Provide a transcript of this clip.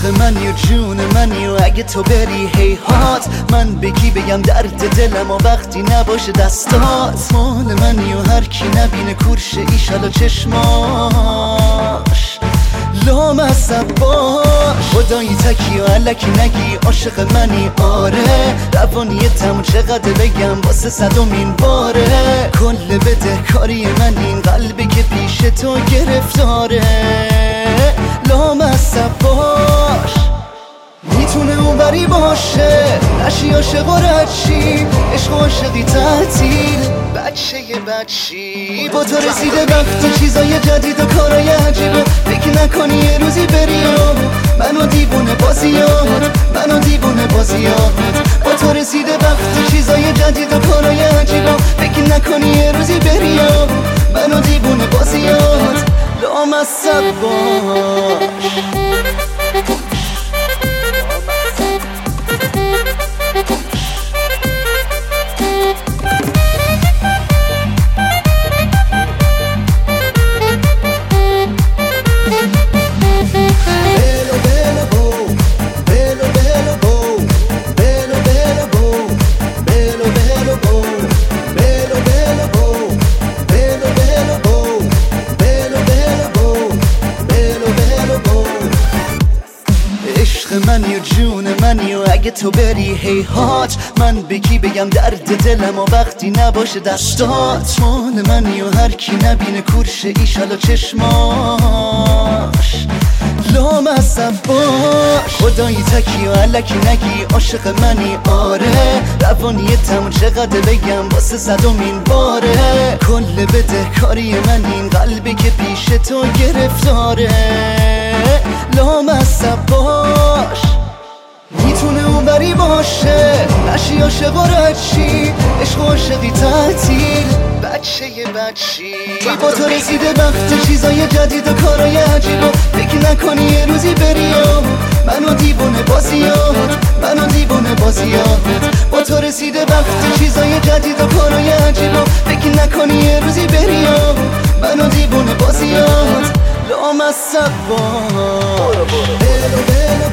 عشق منی و جون منی و اگه تو بری هیهات من بگی بگم درد دلم و وقتی نباشه دستات مال منی و هر کی نبینه کورش ایشالا چشماش لامصب باش خدایی تکی و علکی نگی عاشق منی آره روانیتم چقدر بگم واسه صدومین باره کل بده کاری من این قلبی که پیش تو گرفتاره لامصب باش میتونه اونوری باشه نشی عاشق و ردشی عشق و عاشقی تعطیل بچه بچی با تو رسیده وقت چیزای جدید و کارای عجیبه فکر نکنی یه روزی بری و منو دیوونه بازیات منو دیوونه بازیات با تو رسیده وقت چیزای جدید و کارای عجیبه فکر نکنی یه روزی بری و منو دیوونه بازیات لامصب باش منی و جون منی و اگه تو بری هیهات من بگی بگم درد دلم و وقتی نباشه دستات مال منی و هر کی نبینه کورش ایشالا چشماش لامصب باش خدایی تکی و علکی نگی عاشق منی آره روانیتم چقدر بگم واسه صدومین باره کل بده کاری من این قلبی که پیش تو گرفتاره لامصب باش میتونه اونوری باشه نشی عاشق و ردشی عشق و عاشقی تعطیل بچه بچی با تو رسیده وقت چیزای جدید و کارای عجیب و فکر نکنی یه روزی بری و منو دیوونه بازیات منو دیوونه بازیات با تو رسیده وقت چیزای جدید و کارای عجیب و فکر نکنی یه روزی بری و منو دیوونه بازیات لامصب باش